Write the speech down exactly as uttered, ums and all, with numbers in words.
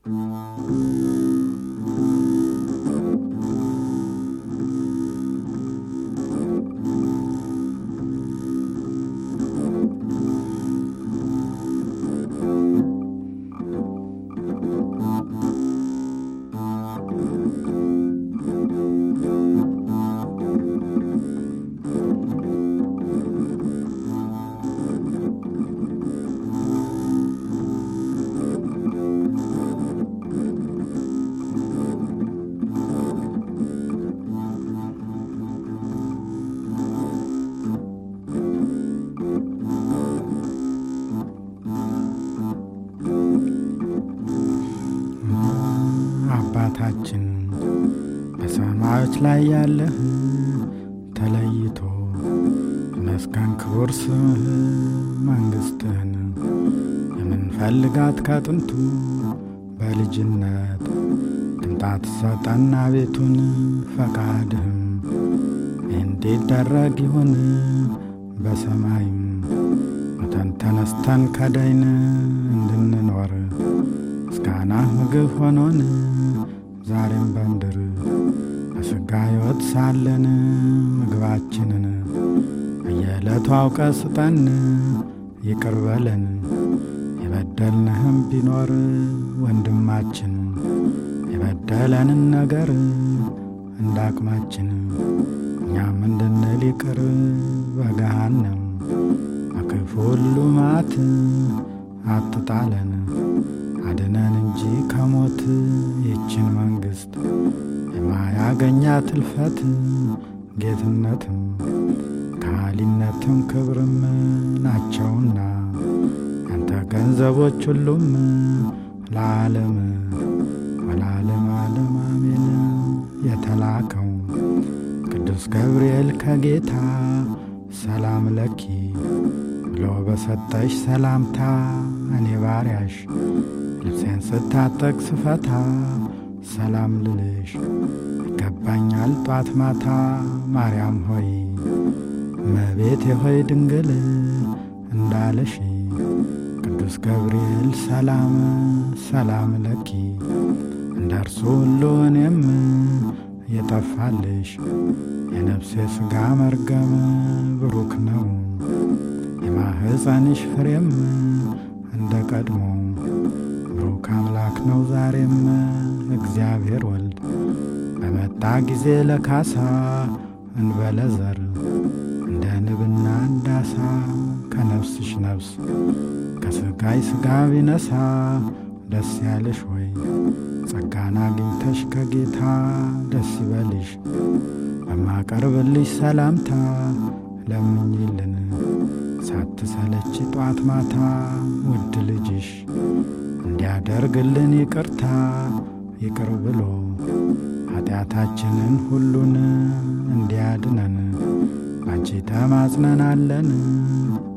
አባታችን በሰማዮች ላይ ያለህ ተለይቶ መስከን ክቡር ስምህ መንግሥትህን የምንፈልጋት ከጥንቱ በልጅነት ትምጣት ሰጠና ቤቱን ፈቃድህም እንዲደረግ ይሁን በሰማይም ሙተን ተነስተን ከዳይን እንድንኖር ምስጋናህ ምግብ ሆኖን ዛሬም በምድር በሥጋ ሕይወት ሳለን ምግባችንን በየዕለቱ አውቀ ስጠን ይቅር በለን የበደልንህም ቢኖር ወንድማችን የበደለንን ነገር እንዳቅማችን እኛም እንድንል ይቅር በገሃነም በክፉ ሁሉ መዓት አትጣለን አድነን እንጂ ከሞት ይችን መንግሥት የማያገኛት እልፈት ጌትነትም ካህሊነትም ክብርም ናቸውና ያንተ ገንዘቦች ሁሉም ለዓለም ወለዓለም ዓለም አሜን። የተላከው ቅዱስ ገብርኤል ከጌታ ሰላም ለኪ ብሎ በሰጠሽ ሰላምታ እኔ ባሪያሽ ልብሴን ስታጠቅ ስፈታ ሰላም ልልሽ ይገባኛል ጧት ማታ። ማርያም ሆይ እመቤቴ ሆይ ድንግል እንዳለሽ ቅዱስ ገብርኤል ሰላም ሰላም ለኪ እንዳርሱ ሁሉ እኔም የጠፋልሽ የነፍሴ ሥጋ መርገም ብሩክ ነው የማህፀንሽ ፍሬም እንደ ቀድሞ ብሩክ አምላክ ነው ዛሬም እግዚአብሔር ወልድ በመጣ ጊዜ ለካሳ እንበለ ዘር እንደ ንብና እንዳሳ ከነፍስሽ ነፍስ ከሥጋይ ሥጋ ቢነሳ ደስ ያለሽ ወይ ጸጋን አግኝተሽ ከጌታ ደስ ይበልሽ። በማቀርብልሽ ሰላምታ ለምኝልን ሳትሰለች ጧት ማታ ውድ ልጅሽ እንዲያደርግልን ይቅርታ ይቅር ብሎ ኃጢአታችንን ሁሉን እንዲያድነን ባንቺ ተማጽነናለን።